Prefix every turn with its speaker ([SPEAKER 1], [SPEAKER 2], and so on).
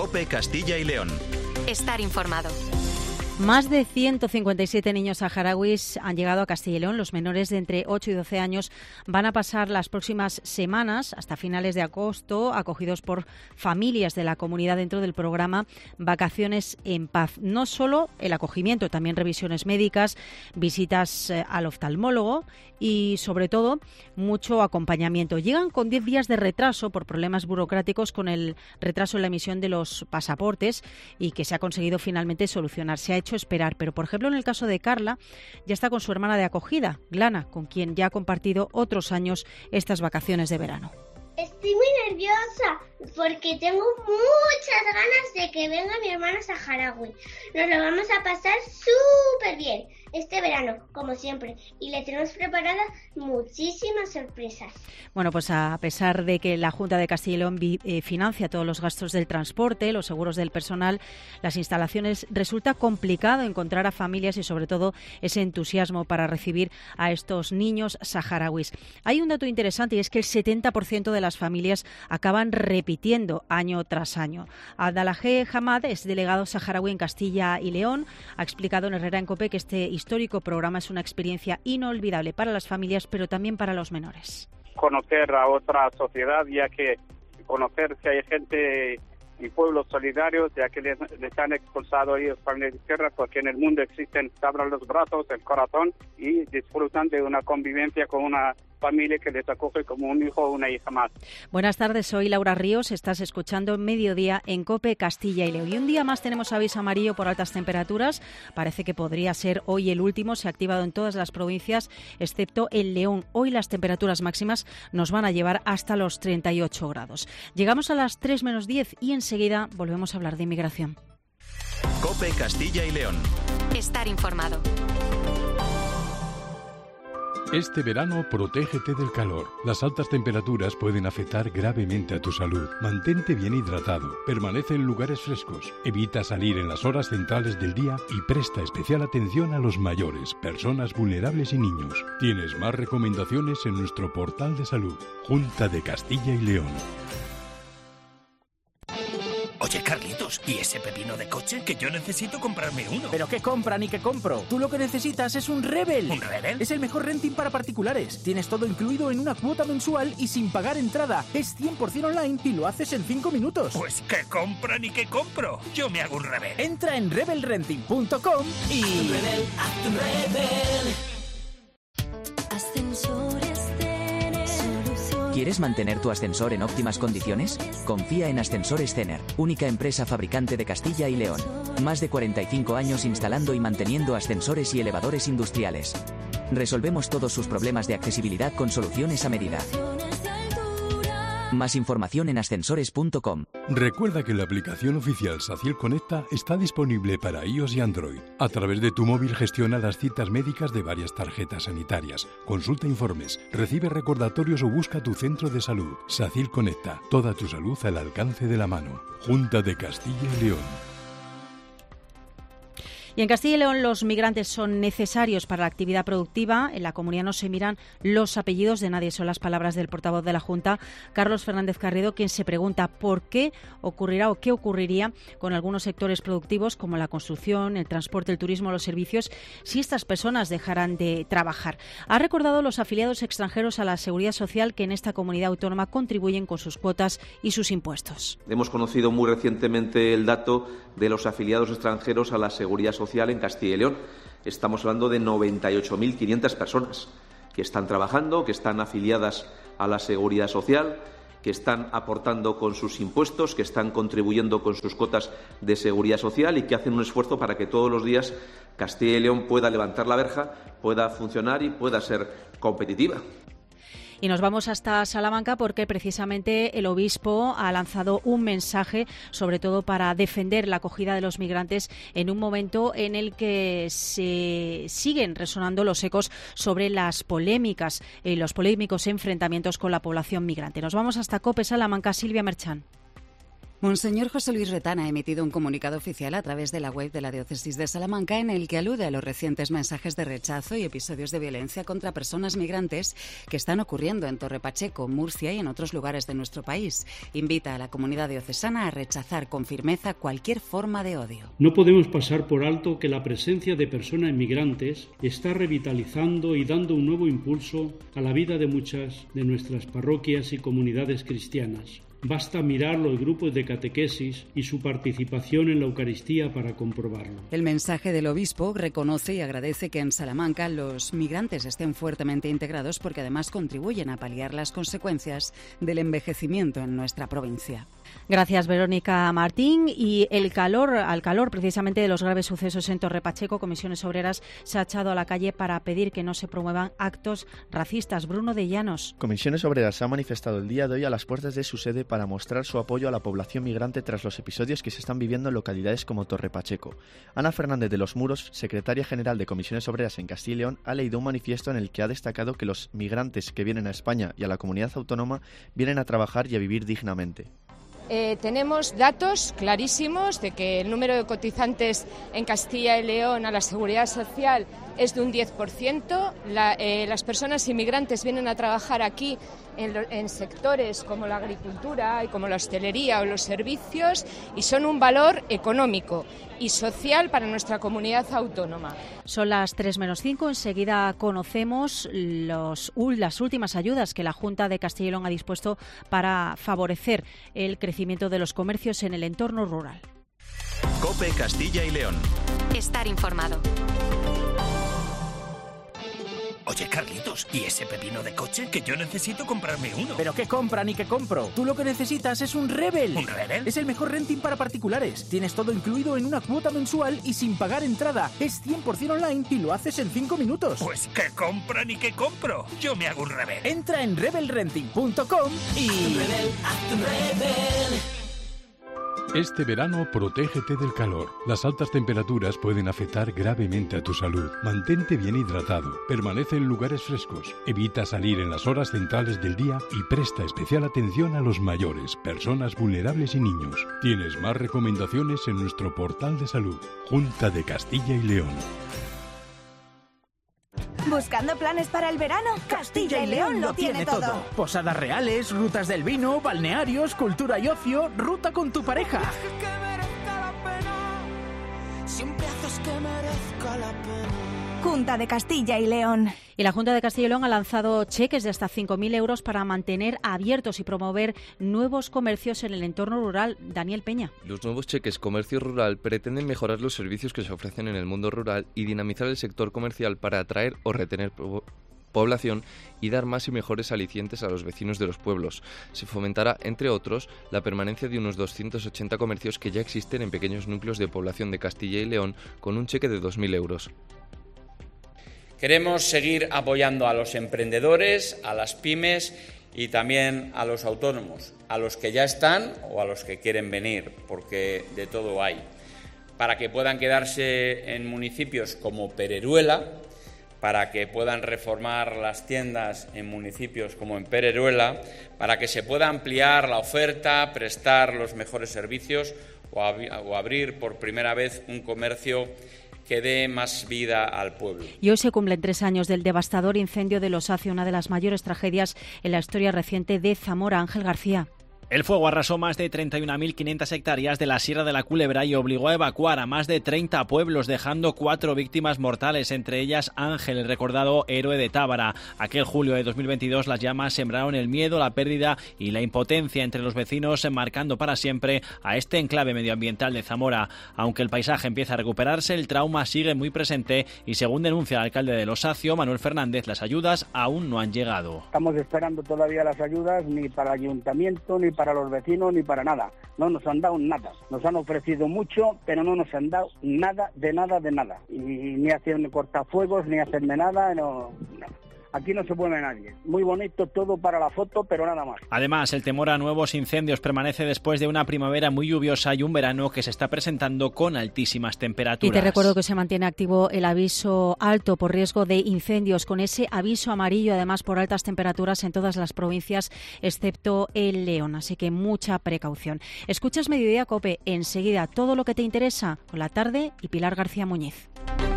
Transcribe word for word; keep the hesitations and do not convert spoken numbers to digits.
[SPEAKER 1] COPE Castilla y León.
[SPEAKER 2] Estar informado.
[SPEAKER 3] Más de ciento cincuenta y siete niños saharauis han llegado a Castilla y León. Los menores de entre ocho y doce años van a pasar las próximas semanas, hasta finales de agosto, acogidos por familias de la comunidad dentro del programa Vacaciones en Paz. No solo el acogimiento, también revisiones médicas, visitas eh, al oftalmólogo y, sobre todo, mucho acompañamiento. Llegan con diez días de retraso por problemas burocráticos con el retraso en la emisión de los pasaportes y que se ha conseguido finalmente solucionar. Se ha hecho esperar, pero por ejemplo en el caso de Carla ya está con su hermana de acogida, Glana, con quien ya ha compartido otros años estas vacaciones de verano.
[SPEAKER 4] Estoy muy nerviosa porque tengo muchas ganas de que venga mi hermano saharaui. Nos lo vamos a pasar súper bien este verano, como siempre, y le tenemos preparadas muchísimas sorpresas.
[SPEAKER 3] Bueno, pues a pesar de que la Junta de Castilla y León vi, eh, financia todos los gastos del transporte, los seguros del personal, las instalaciones, resulta complicado encontrar a familias y sobre todo ese entusiasmo para recibir a estos niños saharauis. Hay un dato interesante y es que el setenta por ciento de las familias acaban repitiendo año tras año. Abdallah Hamad es delegado saharaui en Castilla y León. Ha explicado en Herrera en COPE que este histórico programa es una experiencia inolvidable para las familias, pero también para los menores.
[SPEAKER 5] Conocer a otra sociedad, ya que conocer que hay gente y pueblos solidarios, ya que les, les han expulsado ellos para la tierra, porque en el mundo existen, se abran los brazos, el corazón y disfrutan de una convivencia con una familia que les acoge como un hijo o una hija más.
[SPEAKER 3] Buenas tardes, soy Laura Ríos, estás escuchando Mediodía en COPE Castilla y León. Y un día más tenemos aviso amarillo por altas temperaturas. Parece que podría ser hoy el último, se ha activado en todas las provincias, excepto en León. Hoy las temperaturas máximas nos van a llevar hasta los treinta y ocho grados. Llegamos a las tres menos diez y enseguida volvemos a hablar de inmigración.
[SPEAKER 1] COPE Castilla y León.
[SPEAKER 2] Estar informado.
[SPEAKER 6] Este verano, protégete del calor. Las altas temperaturas pueden afectar gravemente a tu salud. Mantente bien hidratado, permanece en lugares frescos, evita salir en las horas centrales del día y presta especial atención a los mayores, personas vulnerables y niños. Tienes más recomendaciones en nuestro portal de salud. Junta de Castilla y León.
[SPEAKER 7] Oye, Carlitos, ¿y ese pepino de coche? Que yo necesito comprarme uno.
[SPEAKER 8] ¿Pero qué compra ni qué compro? Tú lo que necesitas es un Rebel.
[SPEAKER 7] ¿Un Rebel?
[SPEAKER 8] Es el mejor renting para particulares. Tienes todo incluido en una cuota mensual y sin pagar entrada. Es cien por ciento online y lo haces en cinco minutos.
[SPEAKER 7] Pues ¿qué compra ni qué compro? Yo me hago un Rebel.
[SPEAKER 8] Entra en rebel renting punto com y...
[SPEAKER 9] Haz un Rebel, haz un Rebel.
[SPEAKER 10] Ascensores Cener.
[SPEAKER 11] ¿Quieres mantener tu ascensor en óptimas condiciones? Confía en Ascensores Cener, única empresa fabricante de Castilla y León. Más de cuarenta y cinco años instalando y manteniendo ascensores y elevadores industriales. Resolvemos todos sus problemas de accesibilidad con soluciones a medida. Más información en ascensores punto com.
[SPEAKER 6] Recuerda que la aplicación oficial SACIL Conecta está disponible para iOS y Android. A través de tu móvil gestiona las citas médicas de varias tarjetas sanitarias, consulta informes, recibe recordatorios o busca tu centro de salud. SACIL Conecta, toda tu salud al alcance de la mano. Junta de Castilla y León.
[SPEAKER 3] Y en Castilla y León los migrantes son necesarios para la actividad productiva. En la comunidad no se miran los apellidos de nadie. Son las palabras del portavoz de la Junta, Carlos Fernández Carriedo, quien se pregunta por qué ocurrirá o qué ocurriría con algunos sectores productivos como la construcción, el transporte, el turismo, los servicios, si estas personas dejaran de trabajar. Ha recordado los afiliados extranjeros a la Seguridad Social que en esta comunidad autónoma contribuyen con sus cuotas y sus impuestos.
[SPEAKER 12] Hemos conocido muy recientemente el dato de los afiliados extranjeros a la Seguridad Social en Castilla y León. Estamos hablando de noventa y ocho mil quinientas personas que están trabajando, que están afiliadas a la Seguridad Social, que están aportando con sus impuestos, que están contribuyendo con sus cuotas de Seguridad Social y que hacen un esfuerzo para que todos los días Castilla y León pueda levantar la verja, pueda funcionar y pueda ser competitiva.
[SPEAKER 3] Y nos vamos hasta Salamanca porque precisamente el obispo ha lanzado un mensaje, sobre todo para defender la acogida de los migrantes en un momento en el que se siguen resonando los ecos sobre las polémicas y eh, los polémicos enfrentamientos con la población migrante. Nos vamos hasta COPE Salamanca, Silvia Merchán.
[SPEAKER 9] Monseñor José Luis Retana ha emitido un comunicado oficial a través de la web de la Diócesis de Salamanca en el que alude a los recientes mensajes de rechazo y episodios de violencia contra personas migrantes que están ocurriendo en Torre Pacheco, Murcia y en otros lugares de nuestro país. Invita a la comunidad diocesana a rechazar con firmeza cualquier forma de odio.
[SPEAKER 13] No podemos pasar por alto que la presencia de personas migrantes está revitalizando y dando un nuevo impulso a la vida de muchas de nuestras parroquias y comunidades cristianas. Basta mirar los grupos de catequesis y su participación en la Eucaristía para comprobarlo.
[SPEAKER 9] El mensaje del obispo reconoce y agradece que en Salamanca los migrantes estén fuertemente integrados porque además contribuyen a paliar las consecuencias del envejecimiento en nuestra provincia.
[SPEAKER 3] Gracias, Verónica Martín. Y el calor, al calor precisamente de los graves sucesos en Torre Pacheco, Comisiones Obreras se ha echado a la calle para pedir que no se promuevan actos racistas. Bruno de Llanos.
[SPEAKER 14] Comisiones Obreras se ha manifestado el día de hoy a las puertas de su sede para mostrar su apoyo a la población migrante tras los episodios que se están viviendo en localidades como Torre Pacheco. Ana Fernández de los Muros, secretaria general de Comisiones Obreras en Castilla y León, ha leído un manifiesto en el que ha destacado que los migrantes que vienen a España y a la comunidad autónoma vienen a trabajar y a vivir dignamente.
[SPEAKER 15] Eh, tenemos datos clarísimos de que el número de cotizantes en Castilla y León a la Seguridad Social es de un diez por ciento. La, eh, las personas inmigrantes vienen a trabajar aquí en, en sectores como la agricultura y como la hostelería o los servicios y son un valor económico y social para nuestra comunidad autónoma.
[SPEAKER 3] Son las tres menos cinco. Enseguida conocemos los, las últimas ayudas que la Junta de Castilla y León ha dispuesto para favorecer el crecimiento de los comercios en el entorno rural.
[SPEAKER 1] COPE Castilla y León.
[SPEAKER 2] Estar informado.
[SPEAKER 7] Oye, Carlitos, ¿y ese pepino de coche? Que yo necesito comprarme uno.
[SPEAKER 8] ¿Pero qué compra ni qué compro? Tú lo que necesitas es un Rebel.
[SPEAKER 7] ¿Un Rebel?
[SPEAKER 8] Es el mejor renting para particulares. Tienes todo incluido en una cuota mensual y sin pagar entrada. Es cien por ciento online y lo haces en cinco minutos.
[SPEAKER 7] Pues qué compra ni qué compro. Yo me hago un Rebel.
[SPEAKER 8] Entra en rebel renting punto com y...
[SPEAKER 10] Haz un Rebel, haz un Rebel.
[SPEAKER 6] Este verano, protégete del calor. Las altas temperaturas pueden afectar gravemente a tu salud. Mantente bien hidratado. Permanece en lugares frescos. Evita salir en las horas centrales del día y presta especial atención a los mayores, personas vulnerables y niños. Tienes más recomendaciones en nuestro portal de salud. Junta de Castilla y León.
[SPEAKER 16] ¿Buscando planes para el verano? Castilla y León lo tiene todo.
[SPEAKER 8] Posadas reales, rutas del vino, balnearios, cultura y ocio, ruta con tu pareja.
[SPEAKER 16] Junta de Castilla y León.
[SPEAKER 3] Y la Junta de Castilla y León ha lanzado cheques de hasta cinco mil euros para mantener abiertos y promover nuevos comercios en el entorno rural. Daniel Peña.
[SPEAKER 17] Los nuevos cheques comercio rural pretenden mejorar los servicios que se ofrecen en el mundo rural y dinamizar el sector comercial para atraer o retener po- población y dar más y mejores alicientes a los vecinos de los pueblos. Se fomentará, entre otros, la permanencia de unos doscientos ochenta comercios que ya existen en pequeños núcleos de población de Castilla y León con un cheque de dos mil euros.
[SPEAKER 18] Queremos seguir apoyando a los emprendedores, a las pymes y también a los autónomos, a los que ya están o a los que quieren venir, porque de todo hay, para que puedan quedarse en municipios como Pereruela, para que puedan reformar las tiendas en municipios como en Pereruela, para que se pueda ampliar la oferta, prestar los mejores servicios o, ab- o abrir por primera vez un comercio que dé más vida al pueblo.
[SPEAKER 3] Y hoy se cumplen tres años del devastador incendio de Los Hace, una de las mayores tragedias en la historia reciente de Zamora. Ángel García.
[SPEAKER 19] El fuego arrasó más de treinta y una mil quinientas hectáreas de la Sierra de la Culebra y obligó a evacuar a más de treinta pueblos, dejando cuatro víctimas mortales, entre ellas Ángel, el recordado héroe de Tábara. Aquel julio de dos mil veintidós las llamas sembraron el miedo, la pérdida y la impotencia entre los vecinos, marcando para siempre a este enclave medioambiental de Zamora. Aunque el paisaje empieza a recuperarse, el trauma sigue muy presente y, según denuncia el alcalde de Los Hace, Manuel Fernández, las ayudas aún no han llegado.
[SPEAKER 20] Estamos esperando todavía las ayudas, ni para el ayuntamiento, ni para los vecinos, ni para nada. No nos han dado nada. Nos han ofrecido mucho, pero no nos han dado nada, de nada, de nada. Y ni hacen cortafuegos, ni hacerme nada, no, no. aquí no se mueve nadie. Muy bonito todo para la foto, pero nada más.
[SPEAKER 19] Además, el temor a nuevos incendios permanece después de una primavera muy lluviosa y un verano que se está presentando con altísimas temperaturas.
[SPEAKER 3] Y te recuerdo que se mantiene activo el aviso alto por riesgo de incendios, con ese aviso amarillo, además por altas temperaturas en todas las provincias, excepto el León. Así que mucha precaución. Escuchas Mediodía COPE, enseguida todo lo que te interesa con La Tarde y Pilar García Muñiz.